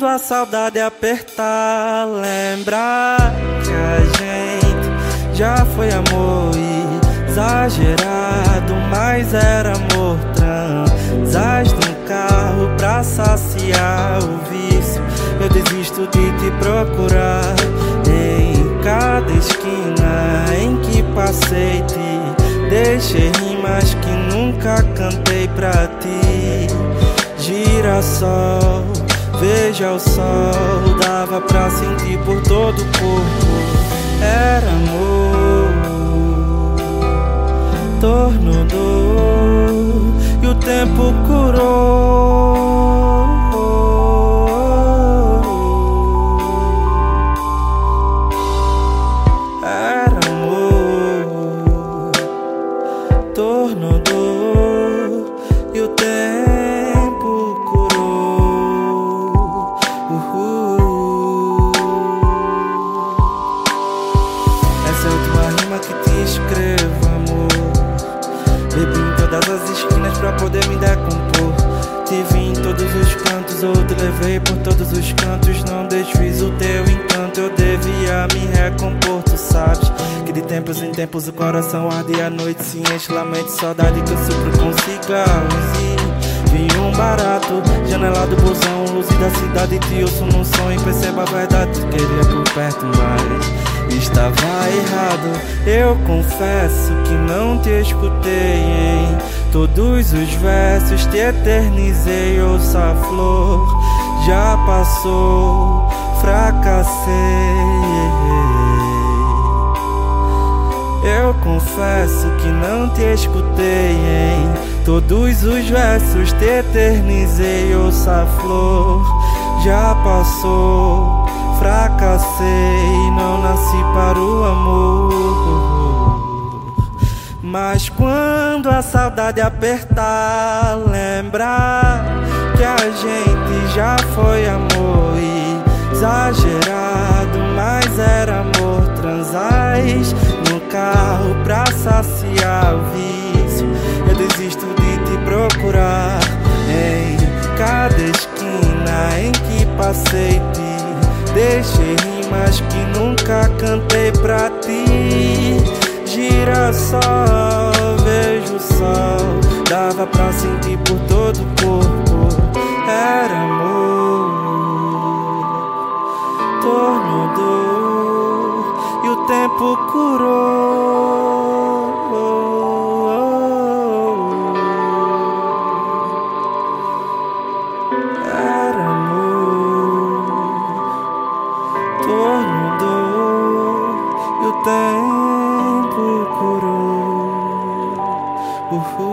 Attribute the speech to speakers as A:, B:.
A: quando a saudade apertar, lembrar que a gente já foi amor exagerado, mas era amor transas num carro pra saciar o vício. Eu desisto de te procurar em cada esquina em que passei, te deixei rimas que nunca cantei pra ti. Girassol, veja o sol, dava pra sentir por todo o corpo. Era amor, tornou dor e o tempo curou. Era amor, tornou dor e o tempo curou. Essa é a última rima que te escrevo, amor. Bebi em todas as esquinas pra poder me decompor. Te vi em todos os cantos, ou te levei por todos os cantos. Não desfiz o teu encanto, eu devia me recompor. Tu sabes que de tempos em tempos o coração arde e a noite se enche. Lamento saudade que eu supro com cigarros e vinho barato. Janela do busão, luz da cidade, te ouço num sonho. Perceba a verdade, te queria por perto, mas estava errado. Eu confesso que não te escutei em todos os versos, te eternizei. Ouça a flor, já passou, fracassei. Eu confesso que não te escutei em todos os versos, te eternizei. Ouça a flor, já passou, fracassei. Não nasci para o amor, mas quando a saudade apertar, lembrar que a gente já foi amor exagerado, mas era amor transais no carro pra saciar o vício. Eu desisto de te procurar em cada esquina em que passei, te deixei rimas que nunca cantei pra ti. Girassol, vejo o sol, dava pra sentir por todo o corpo. Era amor, tornou dor e o tempo curou. Era amor, tornou dor e o tempo curou.